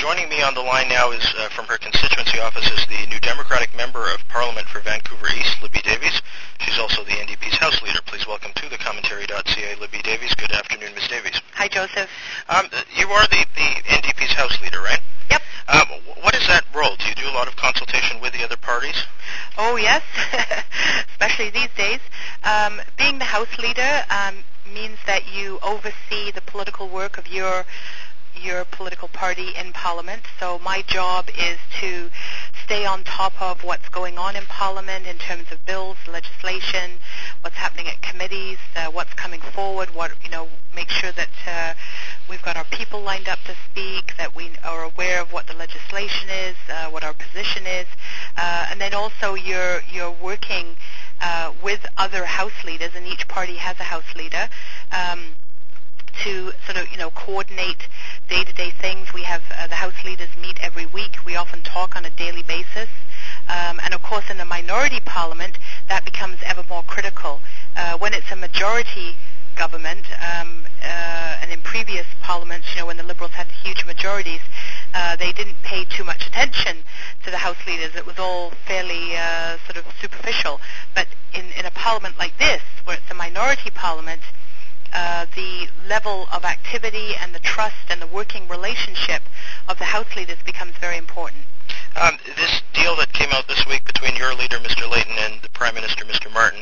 Joining me on the line now is from her constituency office is the New Democratic Member of Parliament for Vancouver East, Libby Davies. She's also the NDP's House Leader. Please welcome to the commentary.ca, Libby Davies. Good afternoon, Ms. Davies. Hi, Joseph. You are the NDP's House Leader, right? Yep. What is that role? Do you do a lot of consultation with the other parties? Oh, yes, especially these days. Being the House Leader means that you oversee the political work of your political party in Parliament. So my job is to stay on top of what's going on in Parliament in terms of bills, legislation, what's happening at committees, what's coming forward, make sure that we've got our people lined up to speak, that we are aware of what the legislation is, what our position is, and then also you're working with other House leaders, and each party has a House Leader, to sort of, coordinate day-to-day things. We have the House leaders meet every week. We often talk on a daily basis. And of course, in the minority parliament, that becomes ever more critical. When it's a majority government, and in previous parliaments, when the Liberals had huge majorities, they didn't pay too much attention to the House leaders. It was all fairly sort of superficial. But in a parliament like this, where it's a minority parliament, the level of activity and the trust and the working relationship of the House leaders becomes very important. This deal that came out this week between your leader, Mr. Layton, and the Prime Minister, Mr. Martin,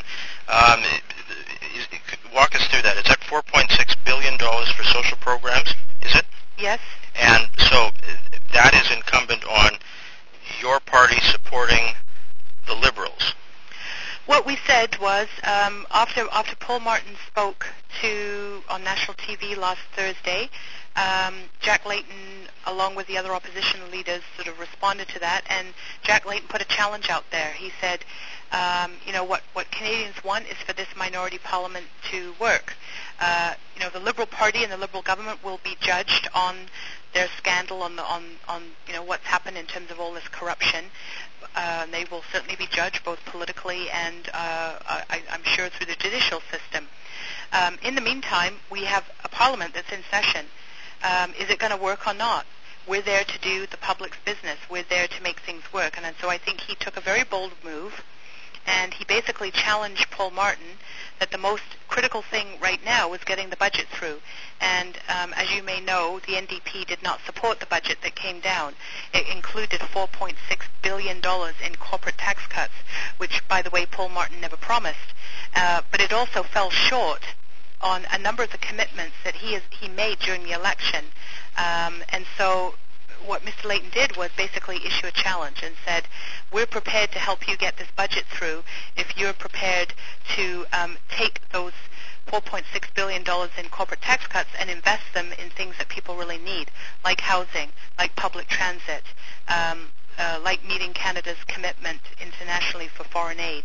walk us through that. Is that $4.6 billion for social programs, is it? Yes. And so that is incumbent on your party supporting the Liberals. What we said was, after Paul Martin spoke on national TV last Thursday, Jack Layton, along with the other opposition leaders, sort of responded to that, and Jack Layton put a challenge out there. He said, what Canadians want is for this minority parliament to work. The Liberal Party and the Liberal government will be judged on their scandal, on what's happened in terms of all this corruption. They will certainly be judged both politically and I'm sure through the judicial system. In the meantime, we have a parliament that's in session. Is it going to work or not? We're there to do the public's business. We're there to make things work. And so I think he took a very bold move, and he basically challenged Paul Martin that the most critical thing right now was getting the budget through. And as you may know, the NDP did not support the budget that came down. It included $4.6 billion in corporate tax cuts, which, by the way, Paul Martin never promised. But it also fell short on a number of the commitments that he made during the election. And so what Mr. Layton did was basically issue a challenge and said, we're prepared to help you get this budget through if you're prepared to take those $4.6 billion in corporate tax cuts and invest them in things that people really need, like housing, like public transit, like meeting Canada's commitment internationally for foreign aid.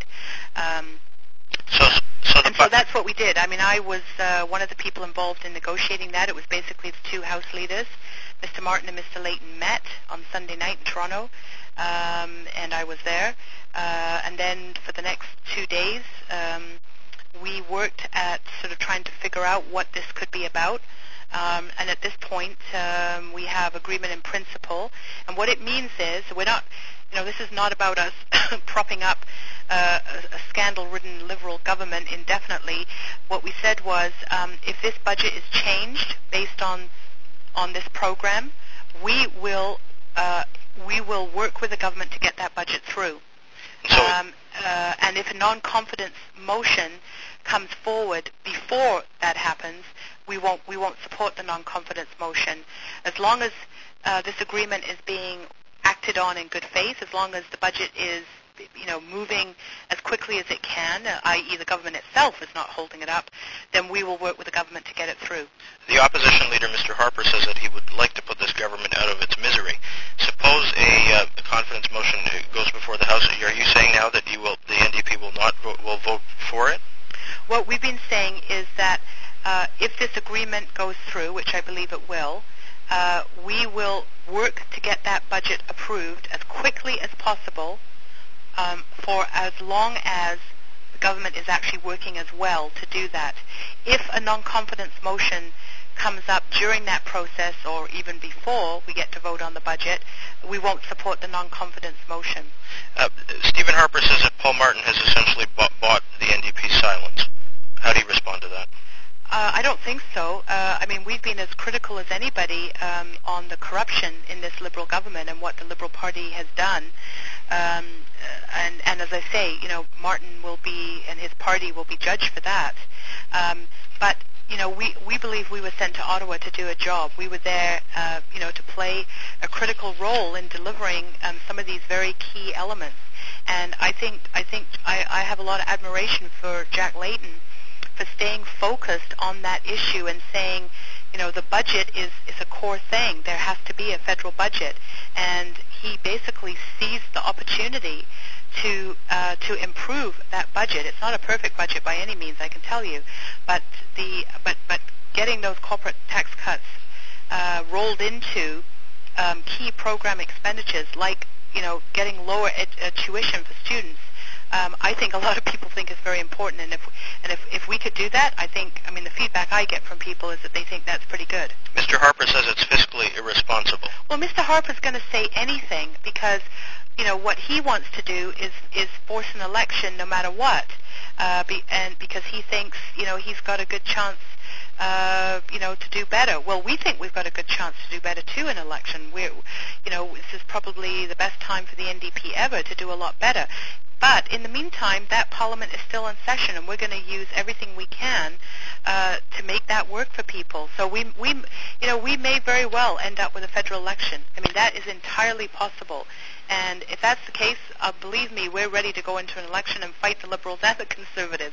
So that's what we did. I mean, I was one of the people involved in negotiating that. It was basically the two House leaders. Mr. Martin and Mr. Layton met on Sunday night in Toronto, and I was there. And then for the next 2 days, we worked at sort of trying to figure out what this could be about. And at this point, we have agreement in principle. And what it means is we're not, this is not about us propping up a scandal-ridden Liberal government indefinitely. What we said was, if this budget is changed based on this program, we will work with the government to get that budget through. And if a non-confidence motion comes forward before that happens, we won't support the non-confidence motion. As long as this agreement is being acted on in good faith, as long as the budget is moving as quickly as it can, i.e. the government itself is not holding it up, then we will work with the government to get it through. The opposition leader, Mr. Harper, says that he would like to put this government out of its misery. Suppose a confidence motion goes before the House. Are you saying now that the NDP will vote for it? What we've been saying is that if this agreement goes through, which I believe it will, we will work to get that budget approved as quickly as possible, for as long as the government is actually working as well to do that. If a non-confidence motion comes up during that process or even before we get to vote on the budget, we won't support the non-confidence motion. Stephen Harper says that Paul Martin has essentially bought the NDP's silence. How do you respond to that? I don't think so. I mean, we've been as critical as anybody on the corruption in this Liberal government and what the Liberal Party has done. And as I say, you know, Martin will be, and his party will be judged for that. But, you know, we believe we were sent to Ottawa to do a job. We were there, you know, to play a critical role in delivering some of these very key elements. And I think I have a lot of admiration for Jack Layton for staying focused on that issue and saying, you know, the budget is a core thing. There has to be a federal budget. And he basically seized the opportunity to improve that budget. It's not a perfect budget by any means, I can tell you, but getting those corporate tax cuts rolled into key program expenditures, like, you know, getting lower tuition for students, I think a lot of people think is very important. And if we could do that, I mean, the feedback I get from people is that they think that's pretty good. Mr. Harper says it's fiscally irresponsible. Well, Mr. Harper's going to say anything because, you know, what he wants to do is force an election no matter what, and because he thinks, you know, he's got a good chance, you know, to do better. Well, we think we've got a good chance to do better too in election. You know, this is probably the best time for the NDP ever to do a lot better. But in the meantime, that Parliament is still in session, and we're going to use everything we can to make that work for people. So we may very well end up with a federal election. I mean, that is entirely possible. And if that's the case, believe me, we're ready to go into an election and fight the Liberals and the Conservatives.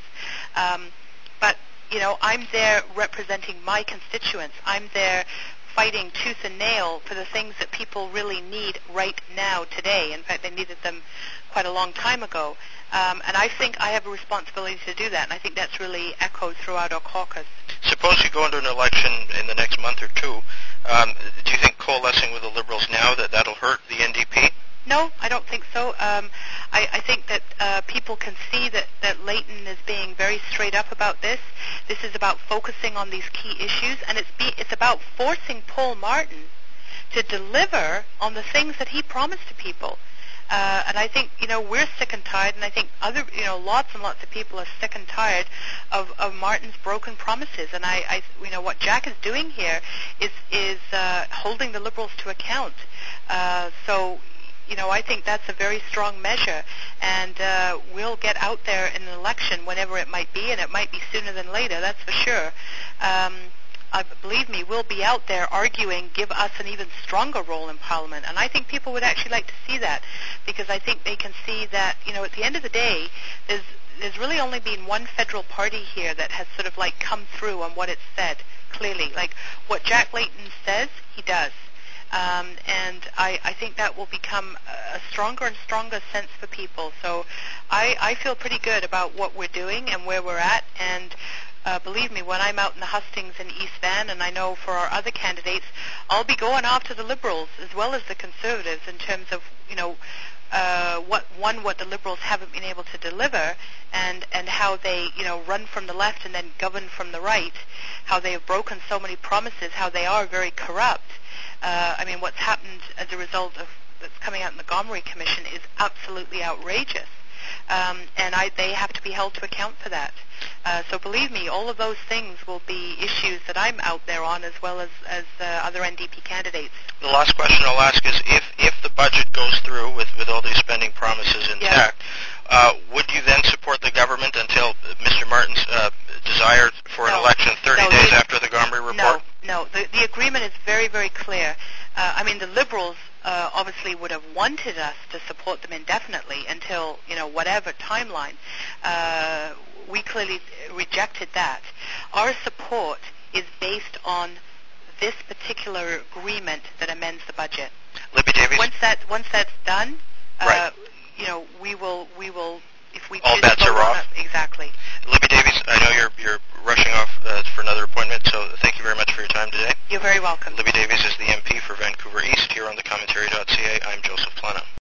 But you know, I'm there representing my constituents. I'm there fighting tooth and nail for the things that people really need right now, today. In fact, they needed them quite a long time ago. And I think I have a responsibility to do that, and I think that's really echoed throughout our caucus. Suppose you go into an election in the next month or two. Do you think coalescing with the Liberals now, that'll hurt the NDP? No, I don't think so. I think that people can see that Layton is being very straight up about this. This is about focusing on these key issues, and it's about forcing Paul Martin to deliver on the things that he promised to people. And I think, you know, we're sick and tired, and I think lots and lots of people are sick and tired of Martin's broken promises. And you know, what Jack is doing here is holding the Liberals to account. So, you know, I think that's a very strong measure, and we'll get out there in an election whenever it might be, and it might be sooner than later, that's for sure. Believe me, we'll be out there arguing, give us an even stronger role in Parliament, and I think people would actually like to see that, because I think they can see that, you know, at the end of the day, there's really only been one federal party here that has sort of like come through on what it's said clearly. Like what Jack Layton says, he does. And I think that will become a stronger and stronger sense for people. So I feel pretty good about what we're doing and where we're at. And believe me, when I'm out in the hustings in East Van, and I know for our other candidates, I'll be going after the Liberals as well as the Conservatives in terms of, you know, what the Liberals haven't been able to deliver, and how they, you know, run from the left and then govern from the right, how they have broken so many promises, how they are very corrupt. I mean, what's happened as a result of that's coming out in the Gomery Commission is absolutely outrageous. And they have to be held to account for that. So believe me, all of those things will be issues that I'm out there on, as well as other NDP candidates. The last question I'll ask is, if the budget goes through with all these spending promises intact, would you then support the government until Mr. Martin's desire for an election 30 days after the Gomery report? No. The agreement is very, very clear. I mean, the Liberals obviously would have wanted us to support them indefinitely until, you know, whatever timeline. We clearly rejected that. Our support is based on this particular agreement that amends the budget. Libby Davies? Once that's done, right. You know, we will if we all bets are off. Exactly. Libby Davies, I know you're rushing off for another appointment, so thank you very much for your time today. You're very welcome. Libby Davies is the MP for Vancouver East here on the Commentary.ca. I'm Joe